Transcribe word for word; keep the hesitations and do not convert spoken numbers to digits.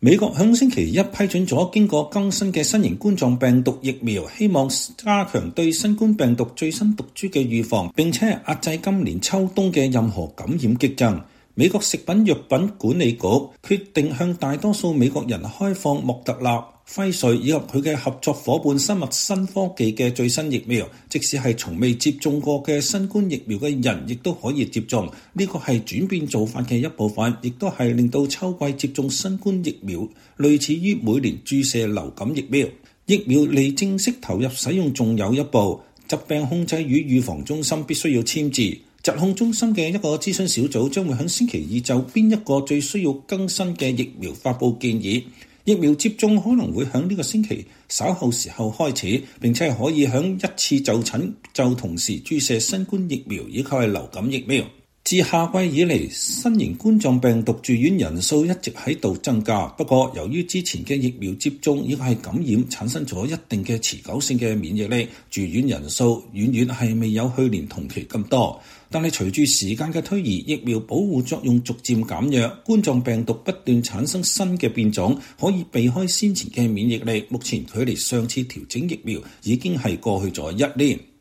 美國響星期一批准咗經過更新嘅新型冠狀病毒疫苗，希望加強對新冠病毒最新毒株嘅預防，並且壓制今年秋冬嘅任何感染激增。美國食品藥品管理局決定向大多數美國人開放莫特納、輝瑞以及佢嘅合作夥伴生物新科技嘅最新疫苗，即使係從未接種過嘅新冠疫苗嘅人，亦都可以接種。呢個係轉變做法嘅一部分，亦都係令到秋季接種新冠疫苗類似於每年注射流感疫苗。疫苗離正式投入使用仲有一步，疾病控制與預防中心必須要簽字。疾控中心嘅一個諮詢小組將會喺星期二就邊一個最需要更新嘅疫苗發布建議。疫苗接種可能會喺呢個星期稍後時候開始，並且係可以喺一次就診就同時注射新冠疫苗以及係流感疫苗。自夏季以嚟，新型冠狀病毒住院人數一直喺度增加。不過，由於之前嘅疫苗接種以及係感染產生咗一定嘅持久性嘅免疫力，住院人數遠遠係未有去年同期咁多。但係隨住時間嘅推移，疫苗保護作用逐漸減弱，冠狀病毒不斷產生新嘅變種，可以避開先前嘅免疫力。目前距離上次調整疫苗已經係過去咗一年。